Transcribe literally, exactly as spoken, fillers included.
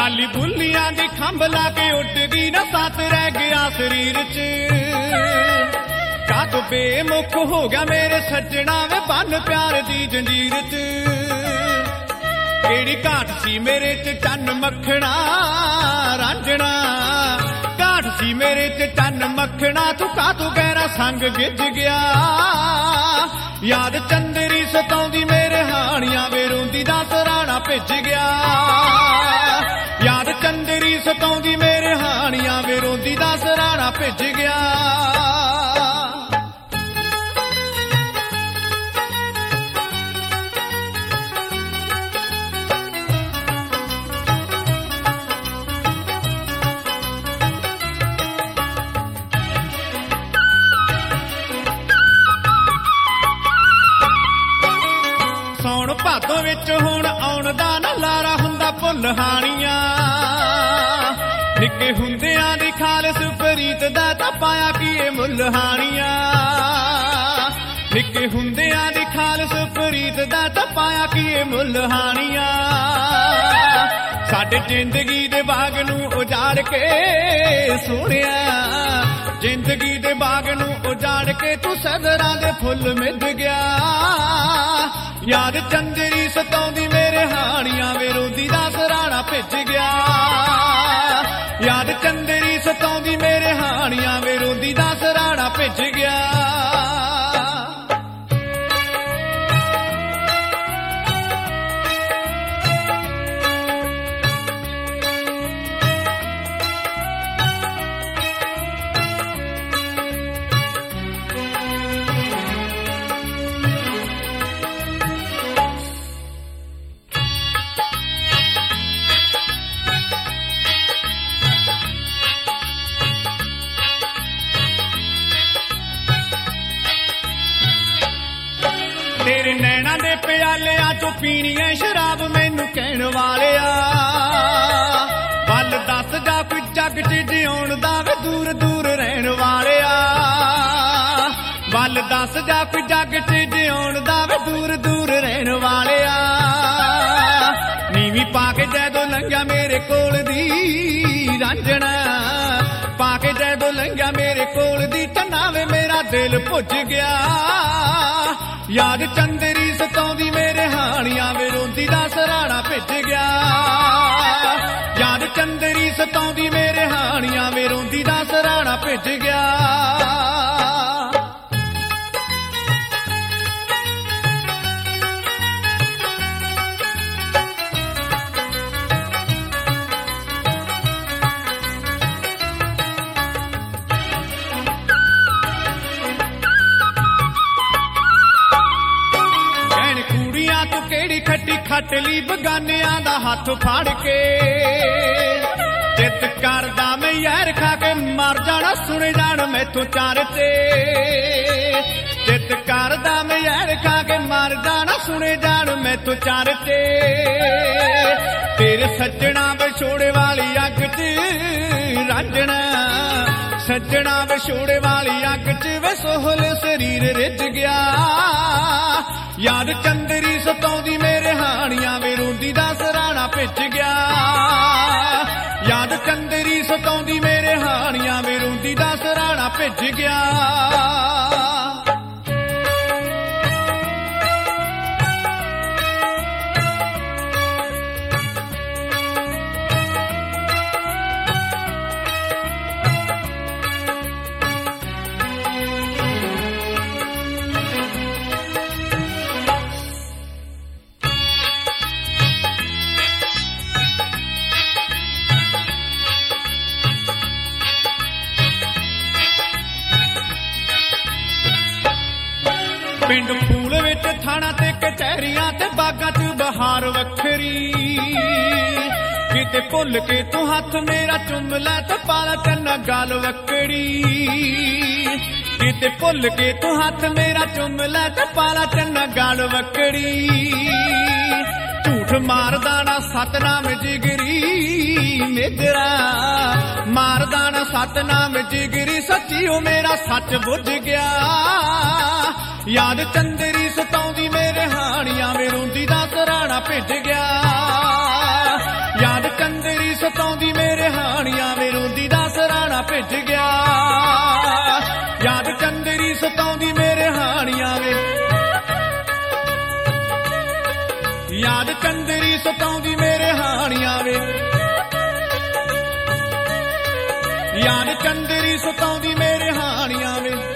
लाली बुलियां दी खंभ लाके उड़ गई ना साथ रह गया शरीर च कद बेमुख हो गया मेरे सज्जना वे बन प्यार दी जंजीर च केड़ी घाट सी मेरे च चन्न मखना रांझना घाट सी मेरे च चन्न मखना तू कातू गहरा संग गिज गया याद चंदरी सताउंदी मेरे हानियां वे रोंदी दा सराणा भिज गया याद चंदरी सताउंदी मेरे हानियां वे रोंदी दा सराणा भिज गया सौण भादों विच हुण आउण दा ना लारा हुंदा भुल हाणियां निक्के हुंदियां दी खालस फरीद दा तां पाया की ए मुल हाणियां निक्के हुंदियां दी खालस फरीद दा तां पाया की ए मुल हाणियां साडे जिंदगी दे बाग नूं उजाड़ के सोहणिया जिंदगी दे बाग नूं उजाड़ के तू सदरां दे फुੱਲ मिध गया याद चंदरी सताउंदी मेरे हानियां वे रोंदी दा सराणा भिज गया याद चंदरी सताउंदी मेरे हानियां वे रोंदी दा सराणा भिज गया तेरे नैना दे प्यालिया चो पीनी है शराब मैनू कहण वालिया वल दस जा कोई जग च जिउण दा वे दूर दूर रहण वालिया वल दस जा कोई जग च जिउण दा वे दूर दूर रहण वालिया नीवी पा के जदों लंघिया मेरे कोल दी रांझना पा के जदों लंघिया मेरे कोल दी टन्ना वे मेरा दिल भुज गया याद चंदरी सताउंदी मेरे हानियां वे रोंदी दा सराणा भिज गया याद चंदरी सताउंदी मेरे हानियां वे रोंदी दा सराणा भिज गया खट्टी खटली बगानियां दा हाथ फाड़ के चित करदा मैं यार खा के मर जाना सुने जान मैथों चारते चित करदा मैं यार खा के मर जाना सुने जान मैथों चारते तेरे सज्जना विछोड़े वाली अग च रांझना सज्जना विछोड़े वाली अग च वे सोहल शरीर रिझ गया याद चंदरी सताउंदी मेरे हानियां वे रोंदी दा सराणा भिज गया याद चंदरी सताउंदी मेरे हानियां वे रोंदी दा सराणा भिज गया पिंड फूल विच थाना ते कचहरियां ते बागां च बहार वखरी किते भुल के तू हथ मेरा चुम लै ते पाला चन्ना गल वकड़ी किते भुल के तू हथ मेरा चुम लै ते पाला चन्ना गल वकड़ी झूठ मारदा ना सतनाम जिगरी मेजरा मारदा ना सतनाम जिगरी सच्ची ओ मेरा सच बुझ गया याद चंदरी सताउंदी मेरे हानियां वे रोंदी दा सराणा भिज गया याद चंदरी ਸਤਾਉਂਦੀ ਮੇਰੇ ਹਾਣੀਆਂ ਵੇ ਰੋਂਦੀ ਦਾ ਸਰਾਣਾ ਭਿੱਜ ਗਿਆ ਯਾਦ ਚੰਦਰੀ ਸਤਾਉਂਦੀ ਮੇਰੇ ਹਾਣੀਆਂ ਵੇ ਯਾਦ ਚੰਦਰੀ ਸਤਾਉਂਦੀ ਮੇਰੇ ਹਾਣੀਆਂ ਵੇ ਯਾਦ ਚੰਦਰੀ ਸਤਾਉਂਦੀ ਮੇਰੇ ਹਾਣੀਆਂ ਵੇ